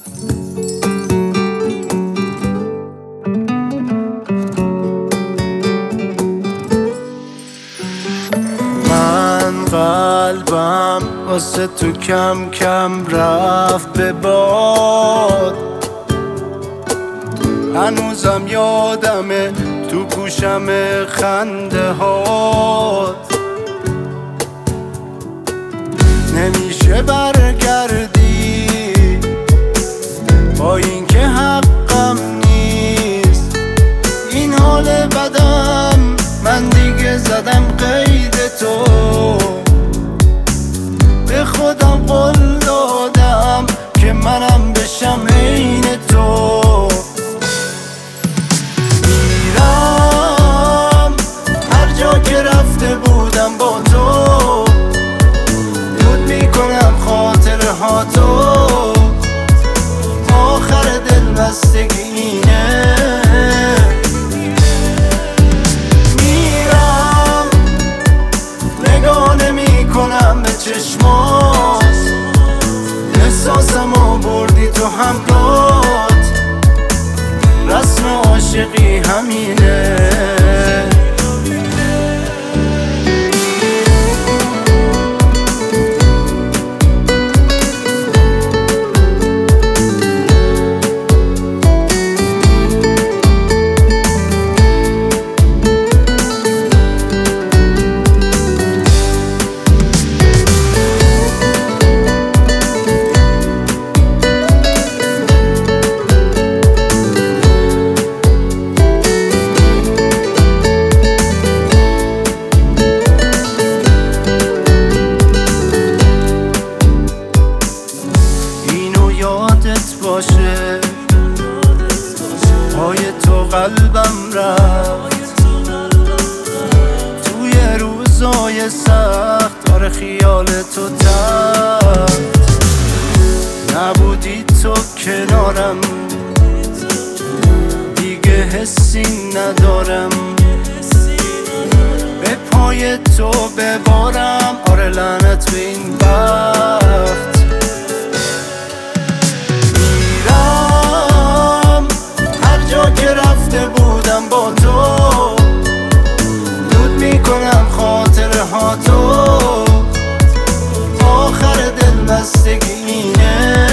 من قلبم واسه تو کم کم رفت به باد، هنوزم یادمه تو گوشم خنده هات. نمیشه برگردی با این که حقم نیست، این حال بدم من دیگه زدم قید تو. به خودم قول دادم که منم بشم عین تو. میرم هر جا که رفته بودم با تو، یاد میکنم خاطرهاتو. آخر دلبستگی اینه، میرم نگاه نمی کنم به چشمات، احساسمو بردی تو همرات. رسم عاشقی همینه. باشه پای تو قلبم رفت، توی روزای سخت آره خیال تو تفت. نبودی تو کنارم دیگه حسی ندارم، به پای تو ببارم آره لعنت به این بخت. که رفته بودم با تو، یاد میکنم خاطرهاتو. آخر دلبستگی اینه،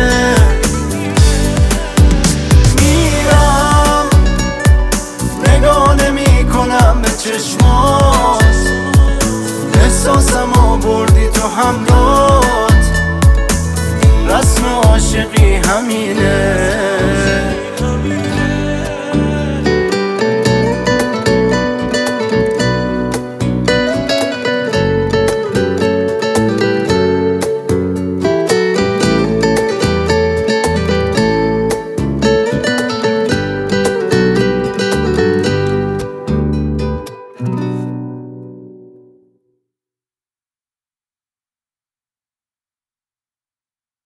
میرم نگاه نمی کنم به چشمات، احساسمو بردی تو همرات. رسم عاشقی همینه.